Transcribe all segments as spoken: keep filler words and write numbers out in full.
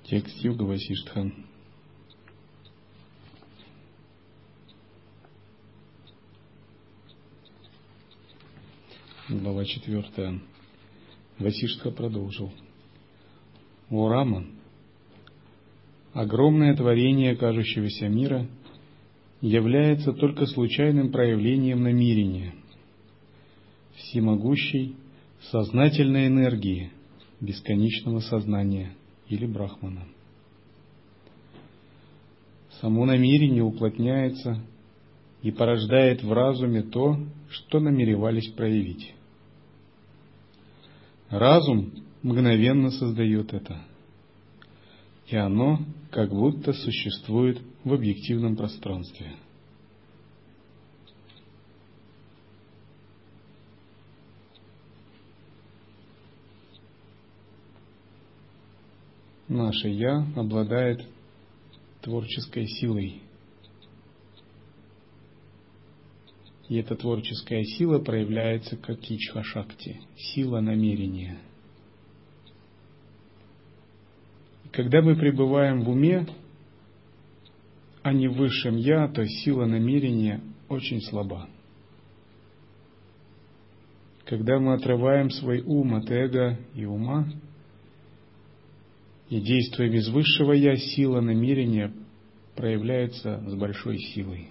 Текст Юга Васиштха. Глава четвертая. Васиштха продолжил. О Рама, огромное творение кажущегося мира является только случайным проявлением намерения всемогущей сознательной энергии бесконечного сознания или Брахмана. Само намерение уплотняется и порождает в разуме то, что намеревались проявить. Разум мгновенно создает это, и оно как будто существует в объективном пространстве. Наше «Я» обладает творческой силой. И эта творческая сила проявляется как ичха-шакти, сила намерения. И когда мы пребываем в уме, а не в высшем «Я», то сила намерения очень слаба. Когда мы отрываем свой ум от эго и ума, и действуем из высшего «Я», сила намерения проявляется с большой силой.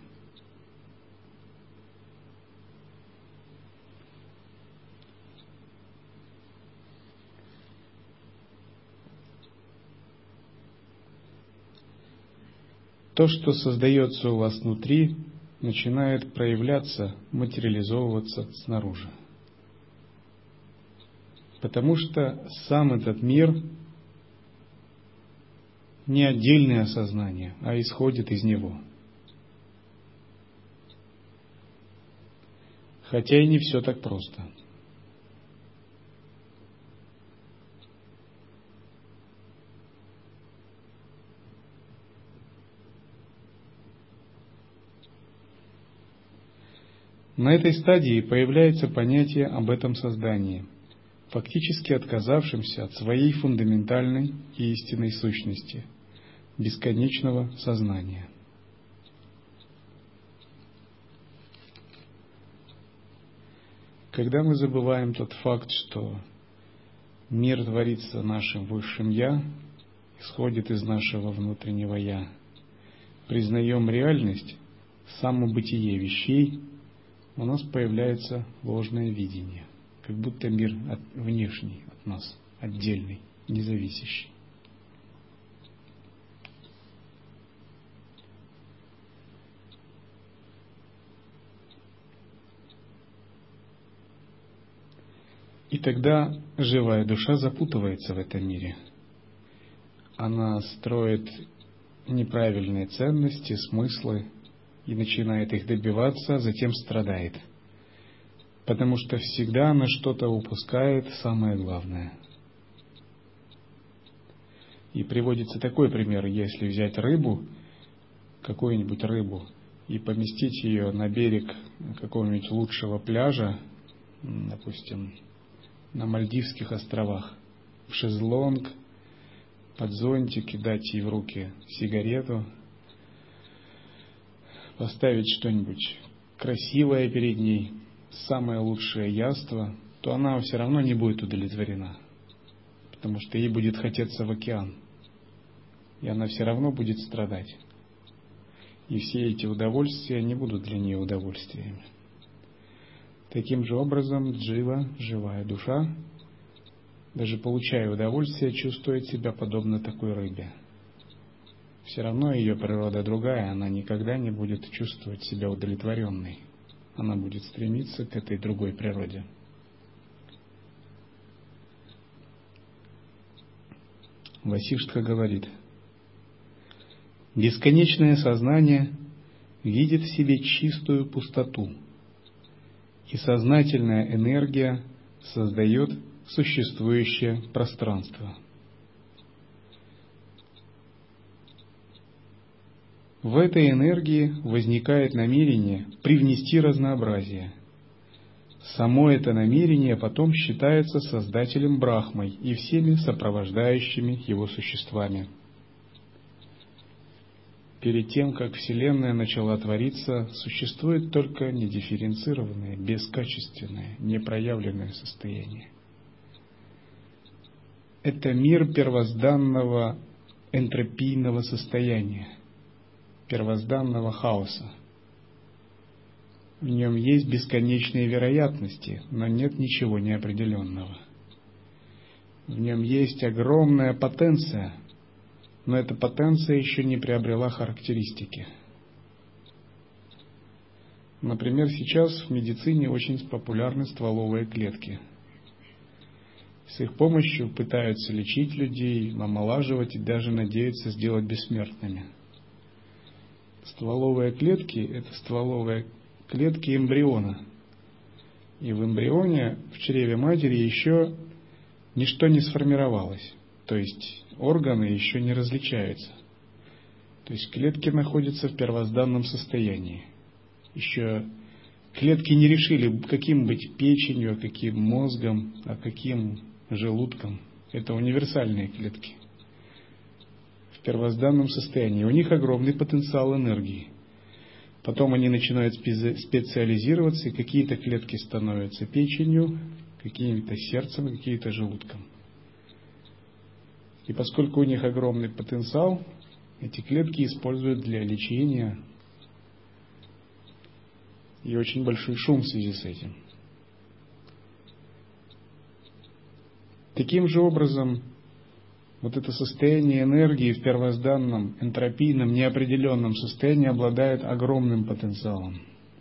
То, что создается у вас внутри, начинает проявляться, материализовываться снаружи. Потому что сам этот мир не отдельное осознание, а исходит из него. Хотя и не все так просто. На этой стадии появляется понятие об этом создании, фактически отказавшемся от своей фундаментальной и истинной сущности, бесконечного сознания. Когда мы забываем тот факт, что мир творится нашим высшим «Я», исходит из нашего внутреннего «Я», признаем реальность, самобытие вещей, у нас появляется ложное видение, как будто мир от, внешний от нас, отдельный, независящий. И тогда живая душа запутывается в этом мире. Она строит неправильные ценности, смыслы, и начинает их добиваться, а затем страдает. Потому что всегда она что-то упускает, самое главное. И приводится такой пример: если взять рыбу, какую-нибудь рыбу, и поместить ее на берег какого-нибудь лучшего пляжа, допустим, на Мальдивских островах, в шезлонг, под зонтик, и дать ей в руки сигарету, поставить что-нибудь красивое перед ней, самое лучшее яство, то она все равно не будет удовлетворена, потому что ей будет хотеться в океан, и она все равно будет страдать. И все эти удовольствия не будут для нее удовольствиями. Таким же образом, джива, живая душа, даже получая удовольствие, чувствует себя подобно такой рыбе. Все равно ее природа другая, она никогда не будет чувствовать себя удовлетворенной. Она будет стремиться к этой другой природе. Васиштха говорит: бесконечное сознание видит в себе чистую пустоту, и сознательная энергия создает существующее пространство. В этой энергии возникает намерение привнести разнообразие. Само это намерение потом считается создателем Брахмой и всеми сопровождающими его существами, Перед тем, как Вселенная начала твориться, существует только недифференцированное, бескачественное, непроявленное состояние. Это мир первозданного энтропийного состояния, первозданного хаоса. В нем есть бесконечные вероятности, но нет ничего неопределенного. В нем есть огромная потенция, но эта потенция еще не приобрела характеристики. Например, сейчас в медицине очень популярны стволовые клетки. С их помощью пытаются лечить людей, омолаживать и даже надеются сделать бессмертными. Стволовые клетки – это стволовые клетки эмбриона. И в эмбрионе, в чреве матери, еще ничто не сформировалось. То есть органы еще не различаются. То есть клетки находятся в первозданном состоянии. Еще клетки не решили, каким быть печенью, а каким мозгом, а каким желудком. Это универсальные клетки. В первозданном состоянии. У них огромный потенциал энергии. Потом они начинают специализироваться, и какие-то клетки становятся печенью, какие-то сердцем, какие-то желудком. И поскольку у них огромный потенциал, эти клетки используют для лечения, и очень большой шум в связи с этим. Таким же образом, вот это состояние энергии в первозданном, энтропийном, неопределенном состоянии обладает огромным потенциалом.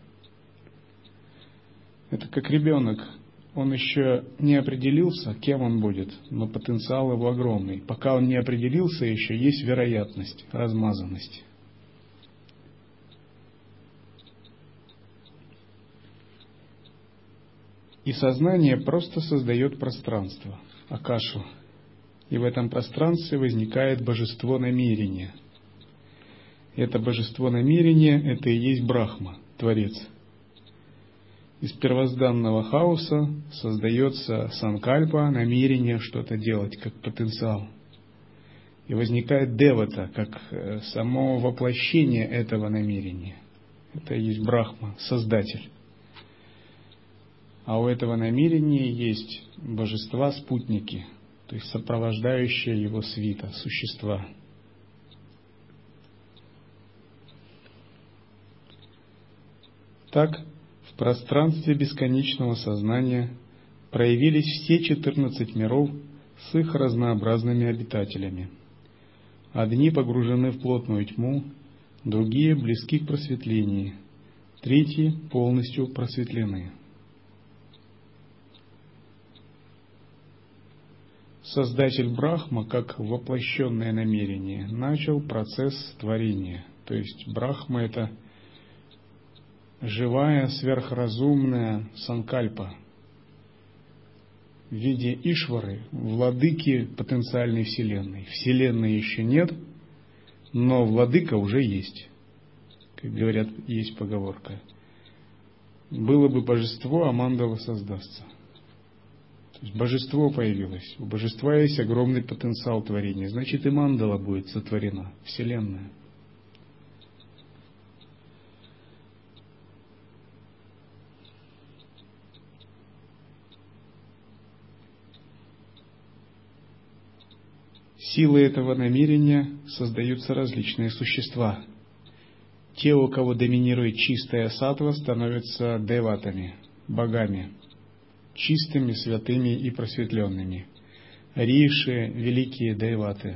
Это как ребенок. Он еще не определился, кем он будет, но потенциал его огромный. Пока он не определился, еще есть вероятность, размазанность. И сознание просто создает пространство, акашу. И в этом пространстве возникает божество намерения. Это божество намерения – это и есть Брахма, Творец. Из первозданного хаоса создается санкальпа, намерение что-то делать, как потенциал. И возникает девата, как само воплощение этого намерения. Это и есть Брахма, Создатель. А у этого намерения есть божества-спутники, то есть сопровождающие его свита, существа. Так, в пространстве бесконечного сознания проявились все четырнадцать миров с их разнообразными обитателями. Одни погружены в плотную тьму, другие близки к просветлению, третьи полностью просветлены. Создатель Брахма, как воплощенное намерение, начал процесс творения. То есть Брахма – это живая, сверхразумная санкальпа в виде Ишвары, владыки потенциальной Вселенной. Вселенной еще нет, но владыка уже есть. Как говорят, есть поговорка. Было бы божество, а мандала создастся. То есть божество появилось. У божества есть огромный потенциал творения. Значит, и мандала будет сотворена, Вселенная. Силой этого намерения создаются различные существа. Те, у кого доминирует чистая саттва, становятся деватами, богами, чистыми, святыми и просветленными. Риши – великие деваты.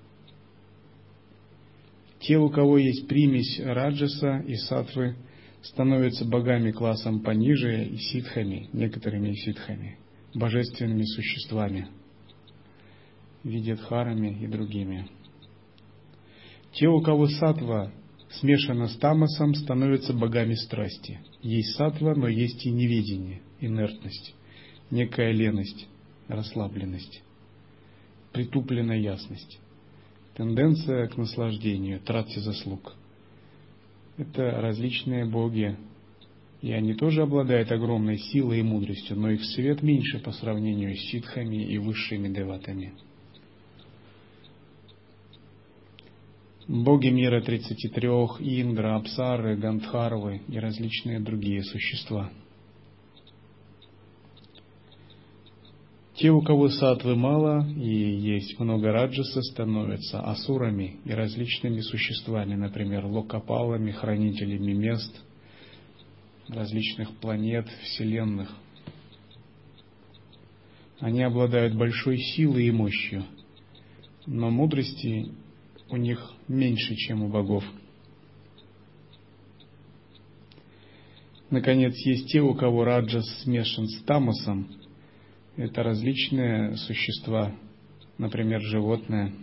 Те, у кого есть примесь раджаса и саттвы, становятся богами классом пониже и ситхами, некоторыми ситхами, божественными существами, видьядхарами и другими. Те, у кого саттва смешана с тамасом, становятся богами страсти. Есть саттва, но есть и неведение, инертность, некая леность, расслабленность, притупленная ясность, тенденция к наслаждению, трате заслуг. Это различные боги, и они тоже обладают огромной силой и мудростью, но их свет меньше по сравнению с ситхами и высшими деватами. боги мира тридцати трех, Индра, Апсары, Гандхарвы и различные другие существа. Те, у кого саттвы мало и есть много раджаса, становятся асурами и различными существами, например, локопалами, хранителями мест, различных планет, вселенных. Они обладают большой силой и мощью, но мудрости у них меньше, чем у богов. Наконец, есть те, у кого раджас смешан с тамасом. Это различные существа, например, животные.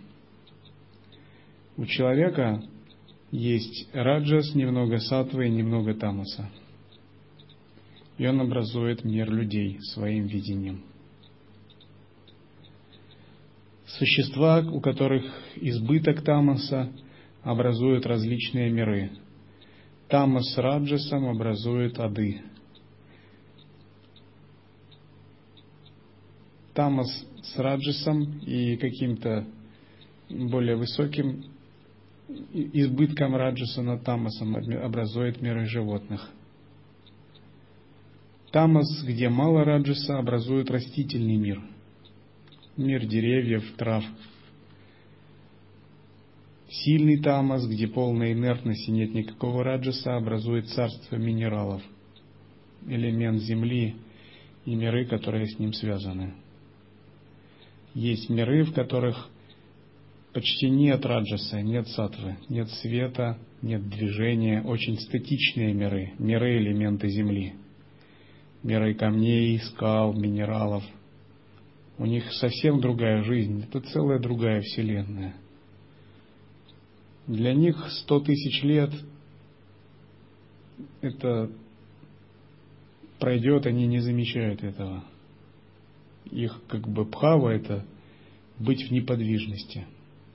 У человека есть раджас, немного саттвы и немного тамаса. И он образует мир людей своим видением. Существа, у которых избыток тамаса, образуют различные миры. Тамас с раджасом образует ады. Тамас с раджасом и каким-то более высоким избытком раджаса над тамасом образует миры животных. Тамас, где мало раджаса, образует растительный мир. Мир деревьев, трав. Сильный тамас, где полная инертность и нет никакого раджаса, образует царство минералов, элемент земли и миры, которые с ним связаны. Есть миры, в которых почти нет раджаса, нет саттвы, нет света, нет движения, очень статичные миры, миры элементы земли, миры камней, скал, минералов. У них совсем другая жизнь, это целая другая вселенная. Для них сто тысяч лет это пройдет, они не замечают этого. Их как бы бхава — это быть в неподвижности.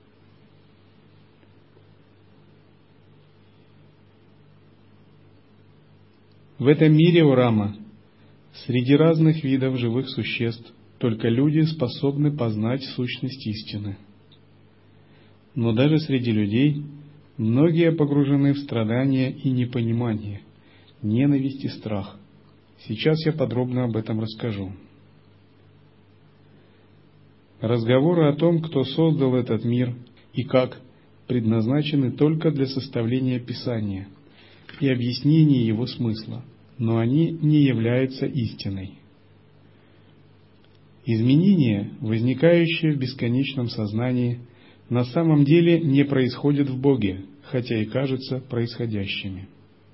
В этом мире, о Рама, среди разных видов живых существ только люди способны познать сущность истины. Но даже среди людей многие погружены в страдания и непонимание, ненависть и страх. Сейчас я подробно об этом расскажу. Разговоры о том, кто создал этот мир и как, предназначены только для составления Писания и объяснения его смысла, но они не являются истиной. Изменения, возникающие в бесконечном сознании, на самом деле не происходят в Боге, хотя и кажутся происходящими.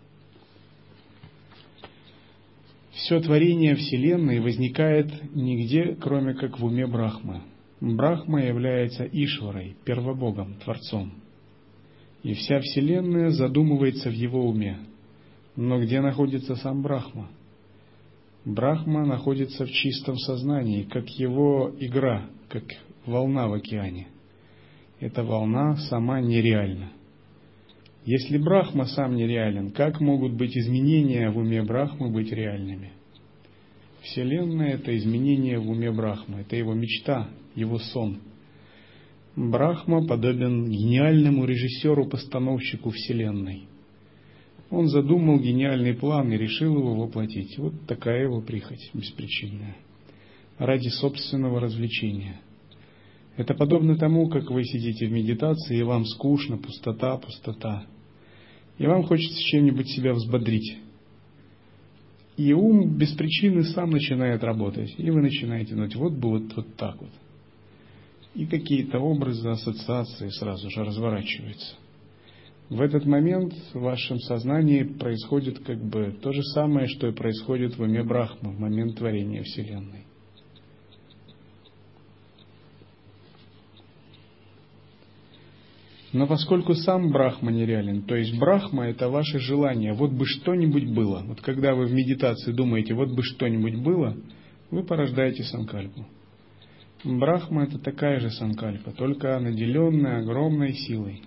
Все творение Вселенной возникает нигде, кроме как в уме Брахмы. Брахма является Ишварой, первобогом, Творцом. И вся Вселенная задумывается в его уме. Но где находится сам Брахма? Брахма находится в чистом сознании, как его игра, как волна в океане. Эта волна сама нереальна. Если Брахма сам нереален, как могут быть изменения в уме Брахмы быть реальными? Вселенная — это изменение в уме Брахмы, это его мечта, его сон. Брахма подобен гениальному режиссеру-постановщику Вселенной. Он задумал гениальный план и решил его воплотить. Вот такая его прихоть беспричинная, ради собственного развлечения. Это подобно тому, как вы сидите в медитации, и вам скучно, пустота, пустота. И вам хочется чем-нибудь себя взбодрить. И ум без причины сам начинает работать. И вы начинаете думать, вот бы вот, вот так вот. И какие-то образы, ассоциации сразу же разворачиваются. В этот момент в вашем сознании происходит как бы то же самое, что и происходит в уме Брахмы в момент творения Вселенной. Но поскольку сам Брахма нереален, то есть Брахма — это ваше желание, вот бы что-нибудь было. Вот когда вы в медитации думаете, вот бы что-нибудь было, вы порождаете санкальпу. Брахма — это такая же санкальпа, только наделенная огромной силой.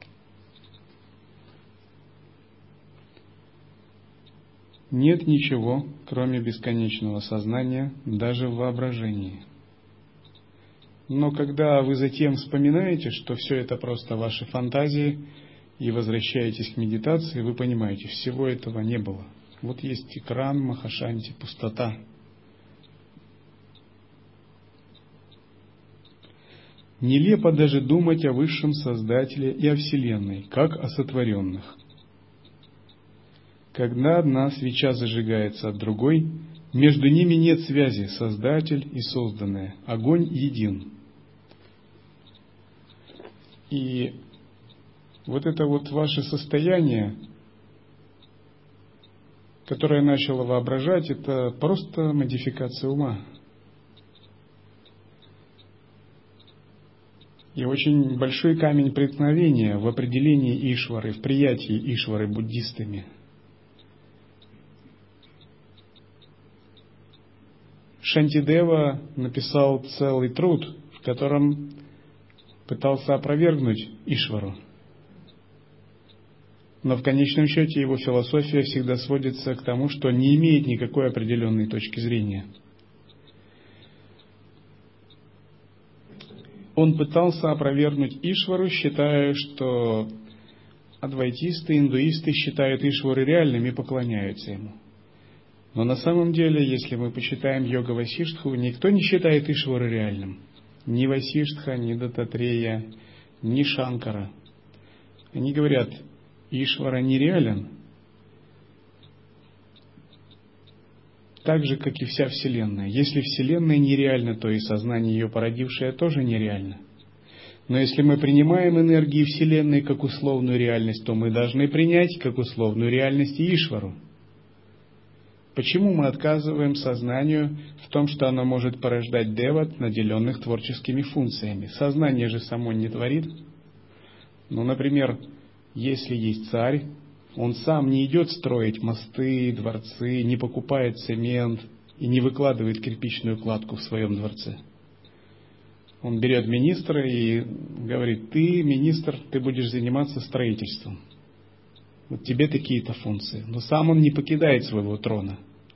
Нет ничего, кроме бесконечного сознания, даже в воображении. Но когда вы затем вспоминаете, что все это просто ваши фантазии, и возвращаетесь к медитации, вы понимаете, всего этого не было. Вот есть экран, Махашанти, пустота. Нелепо даже думать о высшем Создателе и о Вселенной, как о сотворенных. Когда одна свеча зажигается от другой, между ними нет связи Создатель и созданное, огонь един. И вот это вот ваше состояние, которое я начал воображать, это просто модификация ума. И очень большой камень преткновения в определении Ишвары, в приятии Ишвары буддистами. Шантидева написал целый труд, в котором пытался опровергнуть Ишвару. Но в конечном счете его философия всегда сводится к тому, что не имеет никакой определенной точки зрения. Он пытался опровергнуть Ишвару, считая, что адвайтисты, индуисты считают Ишвару реальным и поклоняются ему. Но на самом деле, если мы почитаем Йога Васиштху, никто не считает Ишвару реальным. Ни Васиштха, ни Дататрея, ни Шанкара. Они говорят, Ишвара нереален, так же, как и вся Вселенная. Если Вселенная нереальна, то и сознание ее породившее тоже нереально. Но если мы принимаем энергии Вселенной как условную реальность, то мы должны принять как условную реальность и Ишвару. Почему мы отказываем сознанию в том, что оно может порождать деват, наделенных творческими функциями? Сознание же само не творит. Ну, например, если есть царь, он сам не идет строить мосты, дворцы, не покупает цемент и не выкладывает кирпичную кладку в своем дворце. Он берет министра и говорит, ты, министр, ты будешь заниматься строительством. Вот тебе такие-то функции. Но сам он не покидает своего трона.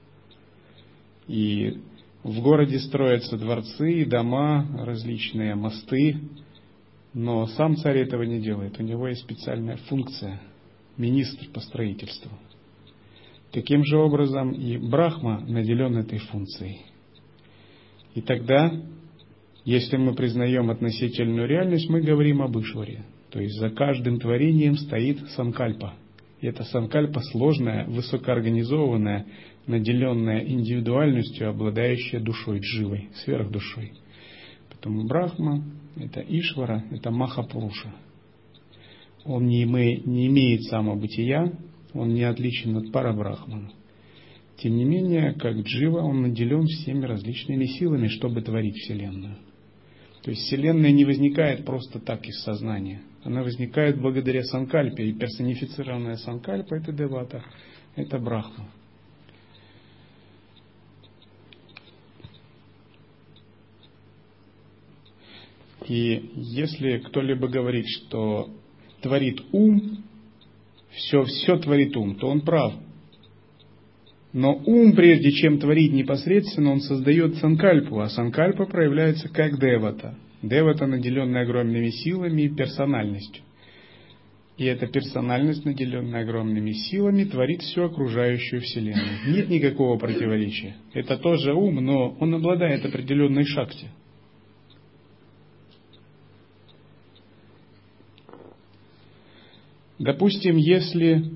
И в городе строятся дворцы, дома, различные мосты. Но сам царь этого не делает. У него есть специальная функция – министр по строительству. Таким же образом и Брахма наделен этой функцией. И тогда, если мы признаем относительную реальность, мы говорим об Ишваре. То есть за каждым творением стоит санкальпа. И эта санкальпа сложная, высокоорганизованная, наделенная индивидуальностью, обладающая душой, дживой, сверхдушой. Поэтому Брахма – это Ишвара, это Махапуруша. Он не имеет, не имеет самобытия, он не отличен от Парабрахмана. Тем не менее, как джива, он наделен всеми различными силами, чтобы творить Вселенную. То есть Вселенная не возникает просто так из сознания. Она возникает благодаря санкальпе, и персонифицированная санкальпа – это девата, это Брахма. И если кто-либо говорит, что творит ум, все, все творит ум, то он прав. Но ум, прежде чем творить непосредственно, он создает санкальпу, а санкальпа проявляется как девата. Девата, наделенная огромными силами и персональностью. И эта персональность, наделенная огромными силами, творит всю окружающую Вселенную. Нет никакого противоречия. Это тоже ум, но он обладает определенной шакти. Допустим, если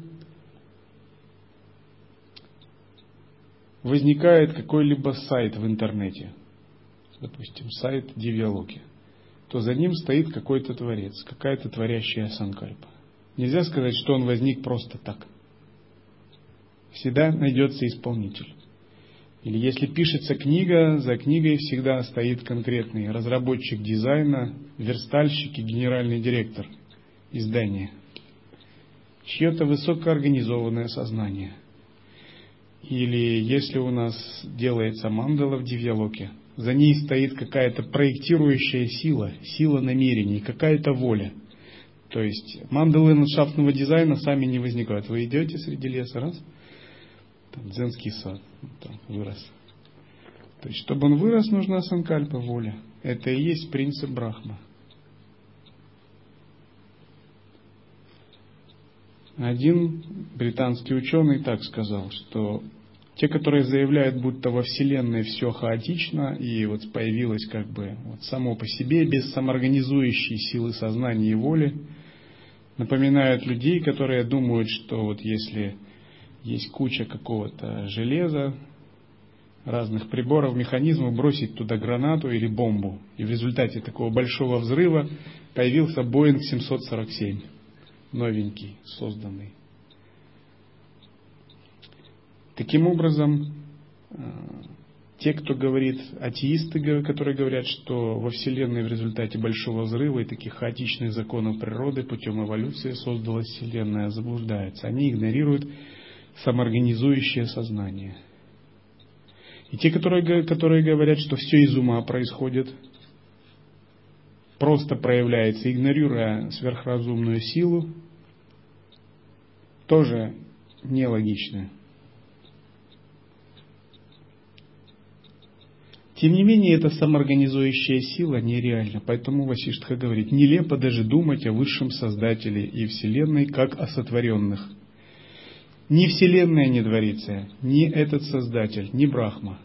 возникает какой-либо сайт в интернете, допустим, сайт Дивьялоки, то за ним стоит какой-то творец, какая-то творящая санкальпа. Нельзя сказать, что он возник просто так. Всегда найдется исполнитель. Или если пишется книга, за книгой всегда стоит конкретный разработчик дизайна, верстальщик и генеральный директор издания. Чье-то высокоорганизованное сознание. Или если у нас делается мандала в Дивьялоке, за ней стоит какая-то проектирующая сила, сила намерений, какая-то воля. То есть мандалы ландшафтного дизайна сами не возникают. Вы идете среди леса, раз, там дзенский сад там вырос. То есть, чтобы он вырос, нужна санкальпа, воля. Это и есть принцип Брахма. Один британский ученый так сказал, что те, которые заявляют, будто во Вселенной все хаотично, и вот появилось как бы вот само по себе, без самоорганизующей силы сознания и воли, напоминают людей, которые думают, что вот если есть куча какого-то железа, разных приборов, механизмов, бросить туда гранату или бомбу, и в результате такого большого взрыва появился Боинг семьсот сорок семь, новенький, созданный. Таким образом, те, кто говорит, атеисты, которые говорят, что во Вселенной в результате большого взрыва и таких хаотичных законов природы путем эволюции создалась Вселенная, заблуждаются. Они игнорируют самоорганизующее сознание. И те, которые, которые говорят, что все из ума происходит, просто проявляется, игнорируя сверхразумную силу, тоже нелогично. Тем не менее, эта самоорганизующая сила нереальна. Поэтому Васиштха говорит, нелепо даже думать о высшем Создателе и Вселенной, как о сотворенных. Ни Вселенная не творится, ни этот Создатель, ни Брахма.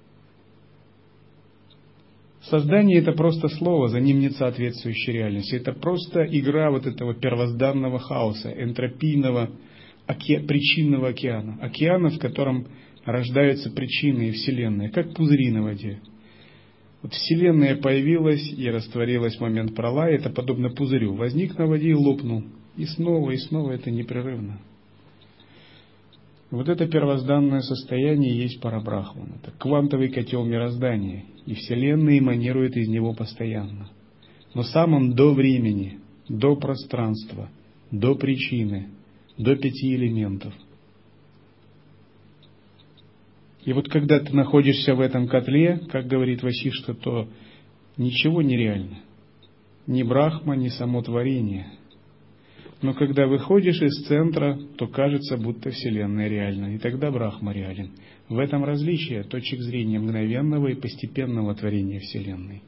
Создание — это просто слово, за ним нет соответствующей реальности. Это просто игра вот этого первозданного хаоса, энтропийного, оке... причинного океана. Океана, в котором рождаются причины и Вселенная, как пузыри на воде. Вот Вселенная появилась и растворилась в момент пролая, это подобно пузырю. Возник на воде и лопнул. И снова, и снова это непрерывно. Вот это первозданное состояние есть парабрахман. Это квантовый котел мироздания. И Вселенная эманирует из него постоянно. Но сам он до времени, до пространства, до причины, до пяти элементов. И вот когда ты находишься в этом котле, как говорит Васиштха, то ничего нереально. Ни Брахма, ни само творение. Но когда выходишь из центра, то кажется, будто Вселенная реальна. И тогда Брахма реален. В этом различие точек зрения мгновенного и постепенного творения Вселенной.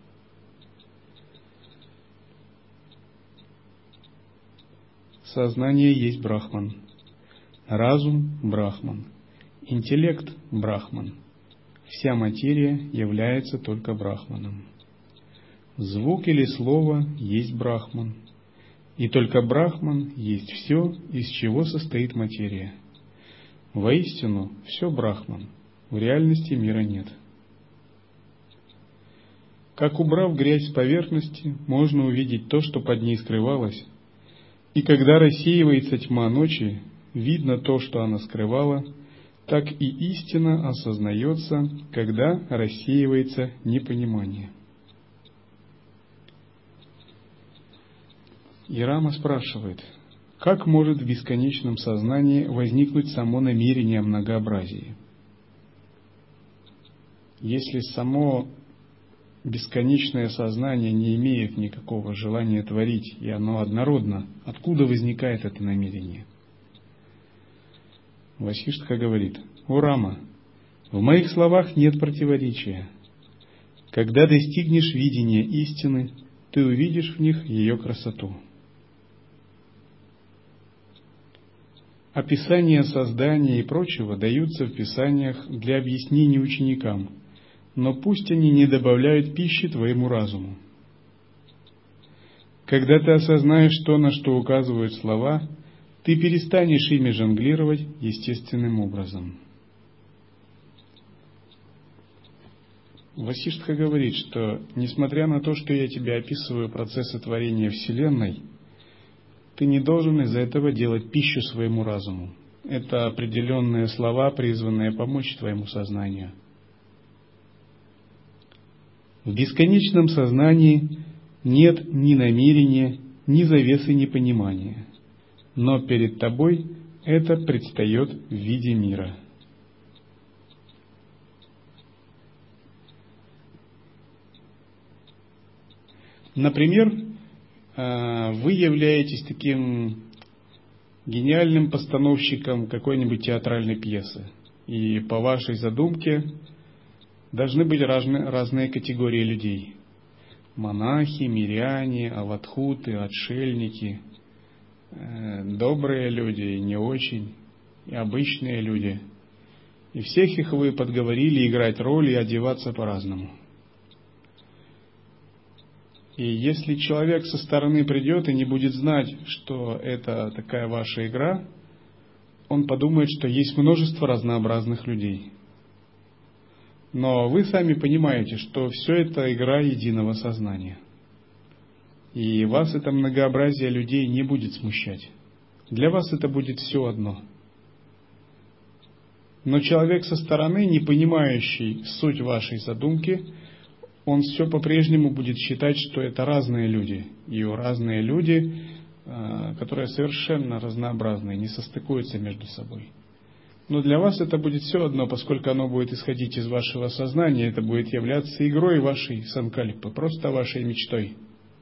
Сознание есть Брахман. Разум – Брахман. Интеллект – Брахман. Вся материя является только Брахманом. Звук или слово есть Брахман. И только Брахман есть все, из чего состоит материя. Воистину, все Брахман. В реальности мира нет. Как убрав грязь с поверхности, можно увидеть то, что под ней скрывалось. И когда рассеивается тьма ночи, видно то, что она скрывала, так и истина осознается, когда рассеивается непонимание. И Рама спрашивает, как может в бесконечном сознании возникнуть само намерение о многообразии? Если само бесконечное сознание не имеет никакого желания творить, и оно однородно, откуда возникает это намерение? Васиштха говорит, о Рама, в моих словах нет противоречия. Когда достигнешь видения истины, ты увидишь в них ее красоту. Описания создания и прочего даются в писаниях для объяснений ученикам, но пусть они не добавляют пищи твоему разуму. Когда ты осознаешь то, на что указывают слова, ты перестанешь ими жонглировать естественным образом. Васиштха говорит, что несмотря на то, что я тебе описываю процессы творения Вселенной, ты не должен из-за этого делать пищу своему разуму. Это определенные слова, призванные помочь твоему сознанию. В бесконечном сознании нет ни намерения, ни завесы непонимания, но перед тобой это предстает в виде мира. Например, вы являетесь таким гениальным постановщиком какой-нибудь театральной пьесы, и по вашей задумке должны быть разные, разные категории людей. монахи, миряне, аватхуты, отшельники, добрые люди и не очень, и обычные люди. И всех их вы подговорили играть роль и одеваться по-разному. И если человек со стороны придет и не будет знать, что это такая ваша игра, он подумает, что есть множество разнообразных людей. Но вы сами понимаете, что все это игра единого сознания. И вас это многообразие людей не будет смущать. Для вас это будет все одно. Но человек со стороны, не понимающий суть вашей задумки, он все по-прежнему будет считать, что это разные люди. И разные люди, которые совершенно разнообразные, не состыкуются между собой. Но для вас это будет все одно, поскольку оно будет исходить из вашего сознания, это будет являться игрой вашей санкальпы, просто вашей мечтой.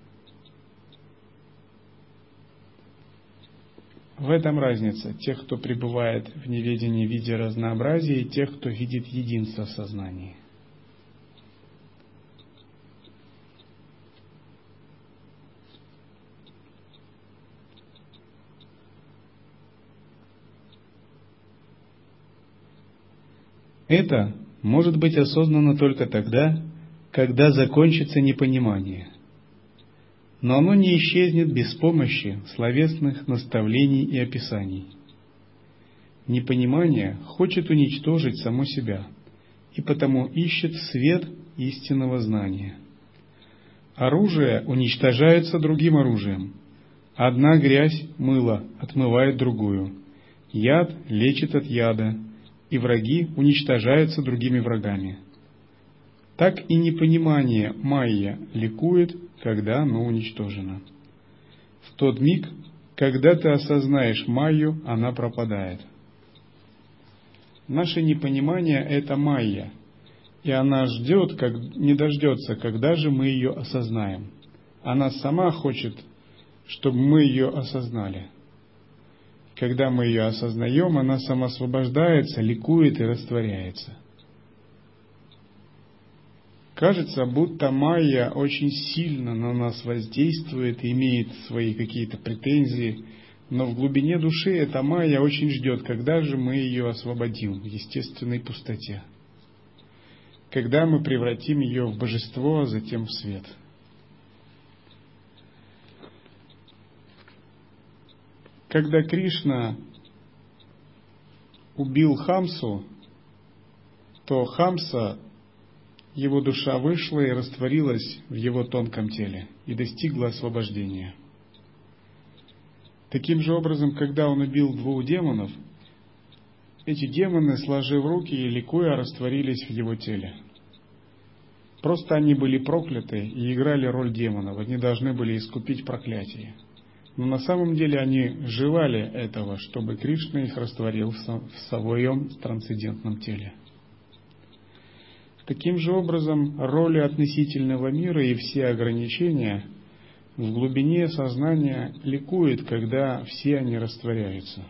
В этом разница тех, кто пребывает в неведении в виде разнообразия, и тех, кто видит единство в сознании. Это может быть осознано только тогда, когда закончится непонимание. Но оно не исчезнет без помощи словесных наставлений и описаний. Непонимание хочет уничтожить само себя, и потому ищет свет истинного знания. Оружие уничтожается другим оружием. Одна грязь, мыло, отмывает другую. Яд лечит от яда, и враги уничтожаются другими врагами. Так и непонимание майя ликует, когда оно уничтожено. В тот миг, когда ты осознаешь майю, она пропадает. Наше непонимание – это майя, и она ждет, как, не дождется, когда же мы ее осознаем. Она сама хочет, чтобы мы ее осознали. Когда мы ее осознаем, она самоосвобождается, ликует и растворяется. Кажется, будто майя очень сильно на нас воздействует, имеет свои какие-то претензии, но в глубине души эта майя очень ждет, когда же мы ее освободим в естественной пустоте. Когда мы превратим ее в божество, а затем в свет. Когда Кришна убил Хамсу, то Хамса, его душа вышла и растворилась в его тонком теле и достигла освобождения. Таким же образом, когда он убил двух демонов, эти демоны, сложив руки и ликуя, растворились в его теле. Просто они были прокляты и играли роль демонов, они должны были искупить проклятие. Но на самом деле они желали этого, чтобы Кришна их растворил в своем трансцендентном теле. Таким же образом, роли относительного мира и все ограничения в глубине сознания ликуют, когда все они растворяются.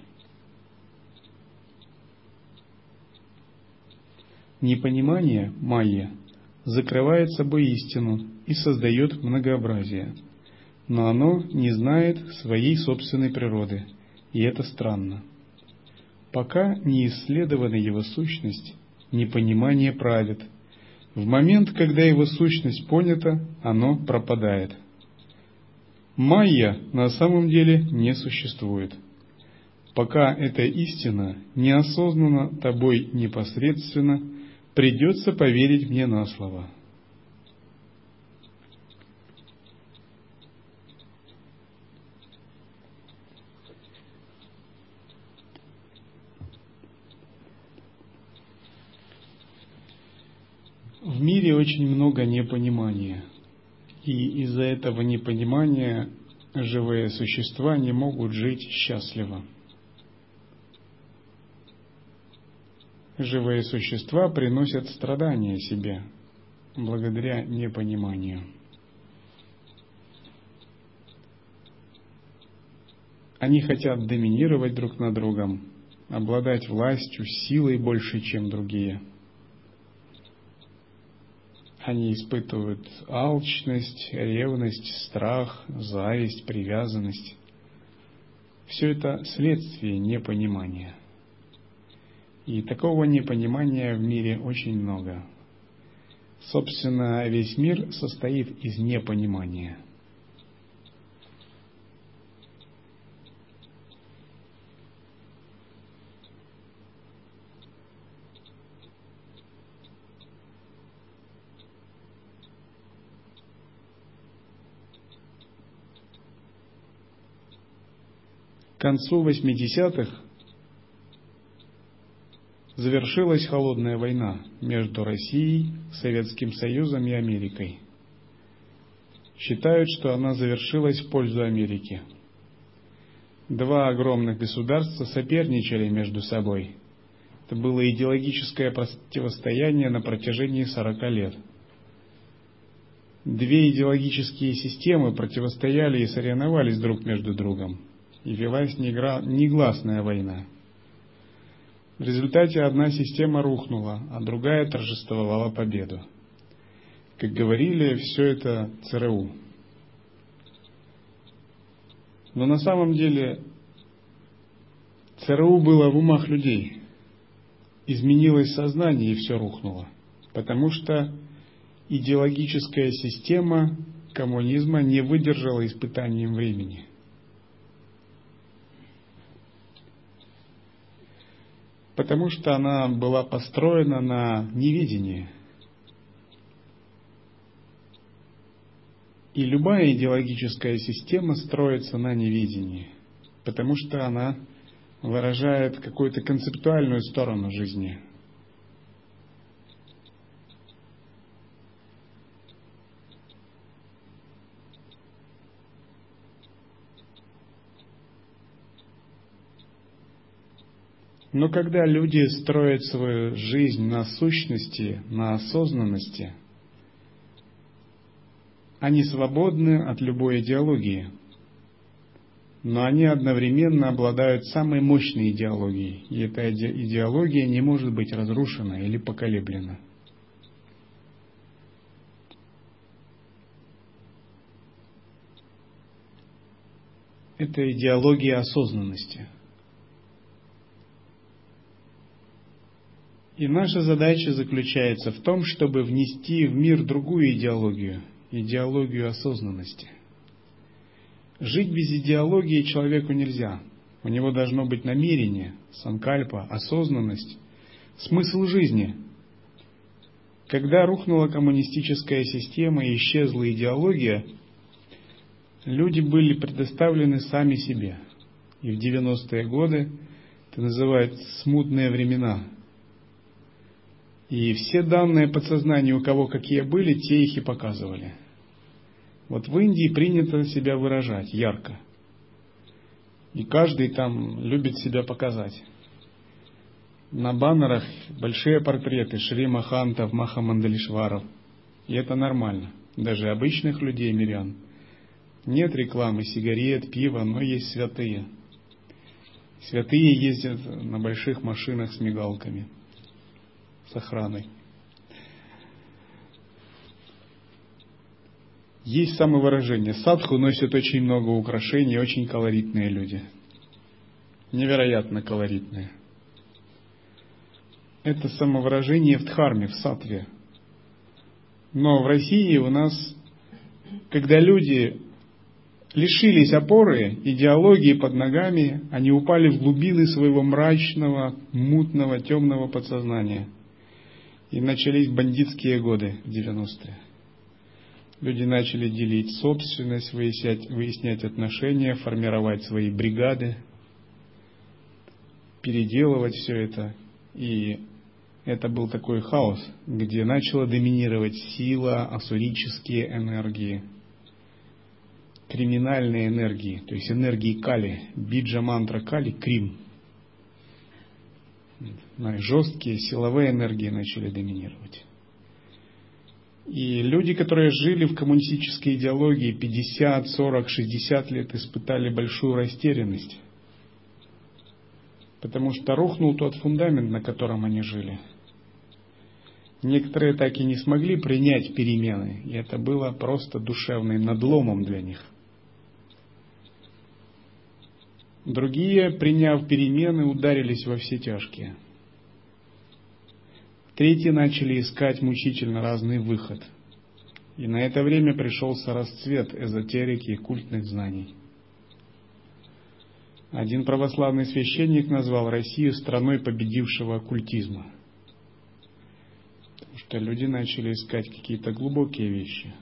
Непонимание, майя, закрывает собой истину и создает многообразие. Но оно не знает своей собственной природы, и это странно. Пока не исследована его сущность, непонимание правит. В момент, когда его сущность понята, оно пропадает. Майя на самом деле не существует. Пока эта истина не осознана тобой непосредственно, придется поверить мне на слово. В мире очень много непонимания, и из-за этого непонимания живые существа не могут жить счастливо. Живые существа приносят страдания себе благодаря непониманию. Они хотят доминировать друг над другом, обладать властью, силой больше, чем другие. Они испытывают алчность, ревность, страх, зависть, привязанность. Все это следствие непонимания. И такого непонимания в мире очень много. Собственно, весь мир состоит из непонимания. К концу восьмидесятых завершилась холодная война между Россией, Советским Союзом и Америкой. Считают, что она завершилась в пользу Америки. Два огромных государства соперничали между собой. Это было идеологическое противостояние на протяжении сорока лет. Две идеологические системы противостояли и соревновались друг между другом. И велась негласная война. В результате одна система рухнула, а другая торжествовала победу. Как говорили, все это ЦРУ. Но на самом деле ЦРУ было в умах людей. Изменилось сознание, и все рухнуло. Потому что идеологическая система коммунизма не выдержала испытанием времени. Потому что она была построена на невидении. И любая идеологическая система строится на невидении, потому что она выражает какую-то концептуальную сторону жизни. Но когда люди строят свою жизнь на сущности, на осознанности, они свободны от любой идеологии, но они одновременно обладают самой мощной идеологией, и эта идеология не может быть разрушена или поколеблена. Это идеология осознанности. И наша задача заключается в том, чтобы внести в мир другую идеологию, идеологию осознанности. Жить без идеологии человеку нельзя. У него должно быть намерение, санкальпа, осознанность, смысл жизни. Когда рухнула коммунистическая система и исчезла идеология, люди были предоставлены сами себе. И в девяностые годы это называется смутные времена. И все данные подсознания, у кого какие были, те их и показывали. Вот в Индии принято себя выражать ярко. И каждый там любит себя показать. На баннерах большие портреты Шри Махантов, Махамандалишваров. И это нормально. Даже обычных людей, мирян. Нет рекламы сигарет, пива, но есть святые. Святые ездят на больших машинах с мигалками, с охраной. Есть самовыражение. Садху носят очень много украшений, очень колоритные люди. Невероятно колоритные. Это самовыражение в дхарме, в саттве. Но в России у нас, когда люди лишились опоры, идеологии под ногами, они упали в глубины своего мрачного, мутного, темного подсознания. И начались бандитские годы в девяностые. Люди начали делить собственность, выяснять, выяснять отношения, формировать свои бригады, переделывать все это. И это был такой хаос, где начала доминировать сила, ассурические энергии, криминальные энергии, то есть энергии Кали, биджа мантра Кали, Крим. Жесткие силовые энергии начали доминировать. И люди, которые жили в коммунистической идеологии пятьдесят, сорок, шестьдесят лет, испытали большую растерянность. Потому что рухнул тот фундамент, на котором они жили. Некоторые так и не смогли принять перемены, и это было просто душевным надломом для них. Другие, приняв перемены, ударились во все тяжкие. Третьи начали искать мучительно разный выход. И на это время пришелся расцвет эзотерики и культных знаний. Один православный священник назвал Россию страной победившего оккультизма. Потому что люди начали искать какие-то глубокие вещи.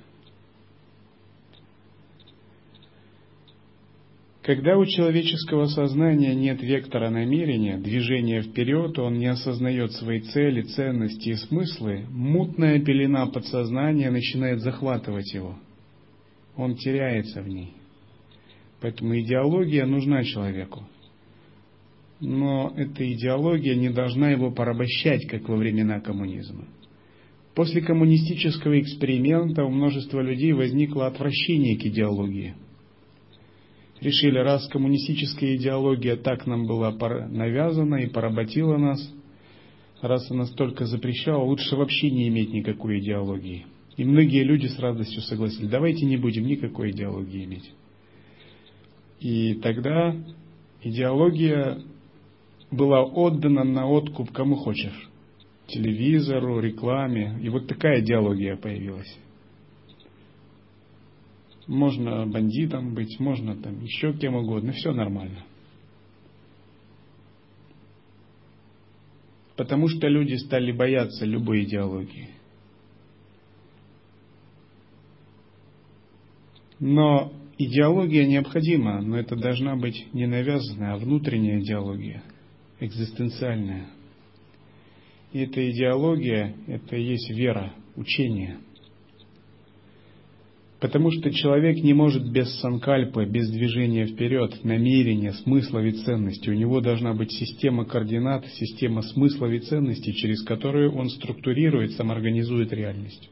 Когда у человеческого сознания нет вектора намерения, движения вперед, он не осознает свои цели, ценности и смыслы, мутная пелена подсознания начинает захватывать его. Он теряется в ней. Поэтому идеология нужна человеку. Но эта идеология не должна его порабощать, как во времена коммунизма. После коммунистического эксперимента у множества людей возникло отвращение к идеологии. Решили, раз коммунистическая идеология так нам была навязана и поработила нас, раз она столько запрещала, лучше вообще не иметь никакой идеологии. И многие люди с радостью согласились, давайте не будем никакой идеологии иметь. И тогда идеология была отдана на откуп кому хочешь. Телевизору, рекламе. И вот такая идеология появилась. Можно бандитом быть, можно там еще кем угодно, все нормально. Потому что люди стали бояться любой идеологии. Но идеология необходима, но это должна быть не навязанная, а внутренняя идеология, экзистенциальная. И эта идеология, это и есть вера, учение. Потому что человек не может без санкальпы, без движения вперед, намерения, смыслов и ценностей. У него должна быть система координат, система смыслов и ценностей, через которую он структурирует, самоорганизует реальность.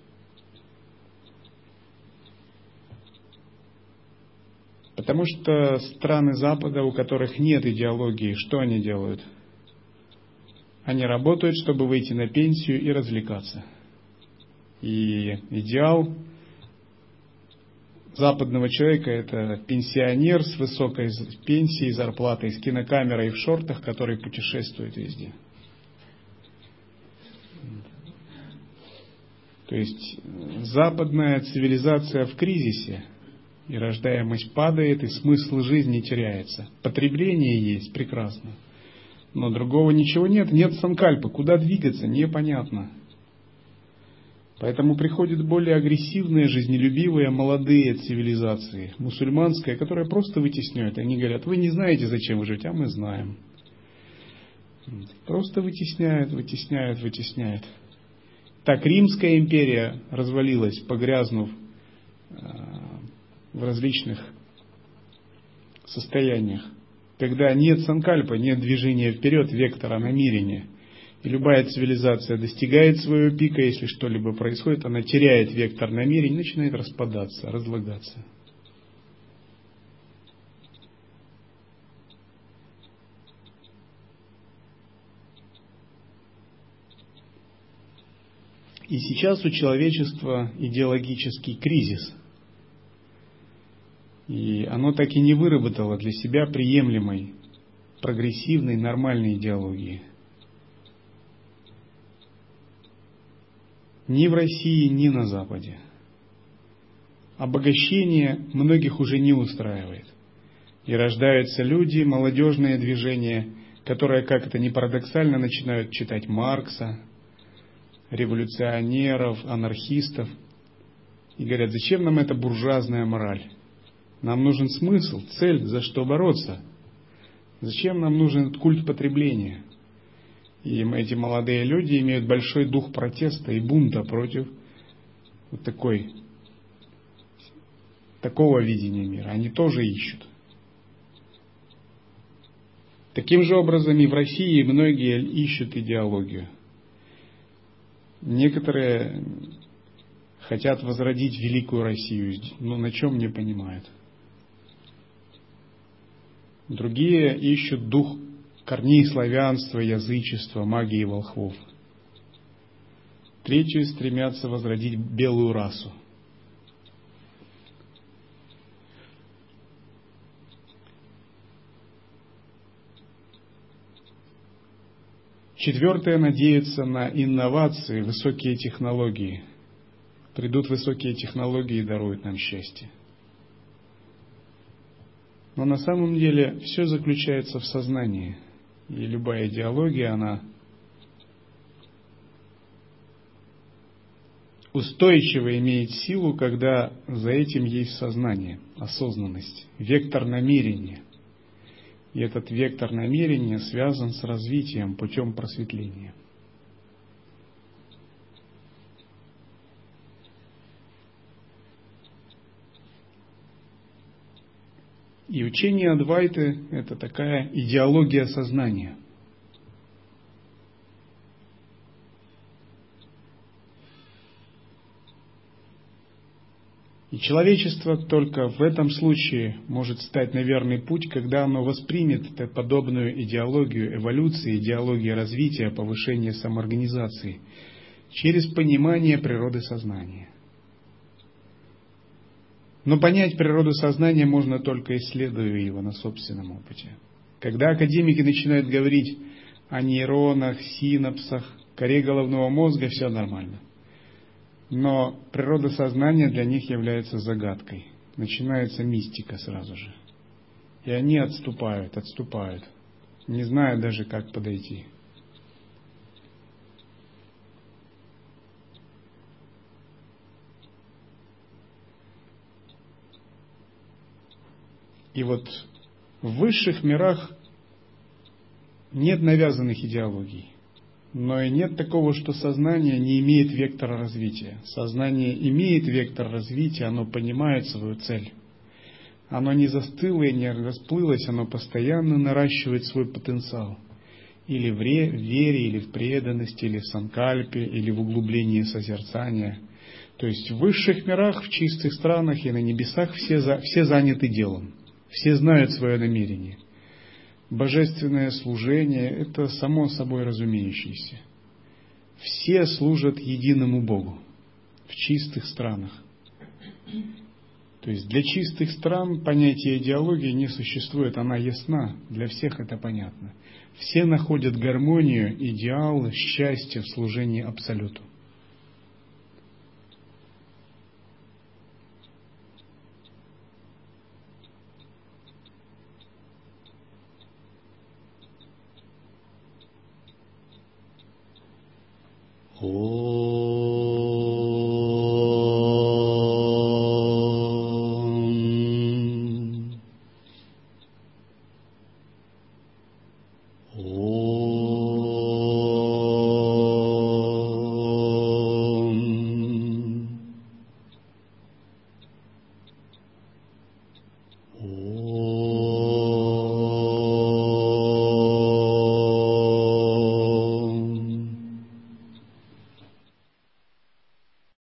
Потому что страны Запада, у которых нет идеологии, что они делают? Они работают, чтобы выйти на пенсию и развлекаться. И идеал западного человека – это пенсионер с высокой пенсией, зарплатой, с кинокамерой в шортах, который путешествует везде. То есть западная цивилизация в кризисе, и рождаемость падает, и смысл жизни теряется. Потребление есть, прекрасно. Но другого ничего нет, нет санкальпы, куда двигаться, непонятно. Поэтому приходят более агрессивные, жизнелюбивые, молодые цивилизации, мусульманская, которые просто вытесняют. Они говорят, вы не знаете, зачем вы живете, а мы знаем. Просто вытесняют, вытесняют, вытесняют. Так Римская империя развалилась, погрязнув в различных состояниях. Когда нет санкальпа, нет движения вперед, вектора намерения. И любая цивилизация достигает своего пика, если что-либо происходит, она теряет вектор намерений и начинает распадаться, разлагаться. И сейчас у человечества идеологический кризис. И оно так и не выработало для себя приемлемой, прогрессивной, нормальной идеологии. Ни в России, ни на Западе. Обогащение многих уже не устраивает. И рождаются люди, молодежное движение, которые, как это ни парадоксально, начинают читать Маркса, революционеров, анархистов. И говорят, зачем нам эта буржуазная мораль? Нам нужен смысл, цель, за что бороться. Зачем нам нужен этот культ потребления? И эти молодые люди имеют большой дух протеста и бунта против вот такой, такого видения мира. Они тоже ищут. Таким же образом и в России многие ищут идеологию. Некоторые хотят возродить великую Россию, но на чем не понимают. Другие ищут дух корней славянства, язычества, магии волхвов. третью стремятся возродить белую расу. Четвертое надеется на инновации, высокие технологии. Придут высокие технологии и даруют нам счастье. Но на самом деле все заключается в сознании. И любая идеология, она устойчиво имеет силу, когда за этим есть сознание, осознанность, вектор намерения. И этот вектор намерения связан с развитием путем просветления. И учение Адвайты – это такая идеология сознания. И человечество только в этом случае может стать на верный путь, когда оно воспримет подобную идеологию эволюции, идеологию развития, повышения самоорганизации через понимание природы сознания. Но понять природу сознания можно только исследуя его на собственном опыте. Когда академики начинают говорить о нейронах, синапсах, коре головного мозга, все нормально. Но природа сознания для них является загадкой. Начинается мистика сразу же. И они отступают, отступают, не зная даже, как подойти. И вот в высших мирах нет навязанных идеологий. Но и нет такого, что сознание не имеет вектора развития. Сознание имеет вектор развития, оно понимает свою цель. Оно не застыло и не расплылось, оно постоянно наращивает свой потенциал. Или в вере, или в преданности, или в санкальпе, или в углублении созерцания. То есть в высших мирах, в чистых странах и на небесах все, за, все заняты делом. Все знают свое намерение. Божественное служение – это само собой разумеющееся. Все служат единому Богу в чистых странах. То есть для чистых стран понятие идеологии не существует, она ясна, для всех это понятно. Все находят гармонию, идеал, счастье в служении Абсолюту.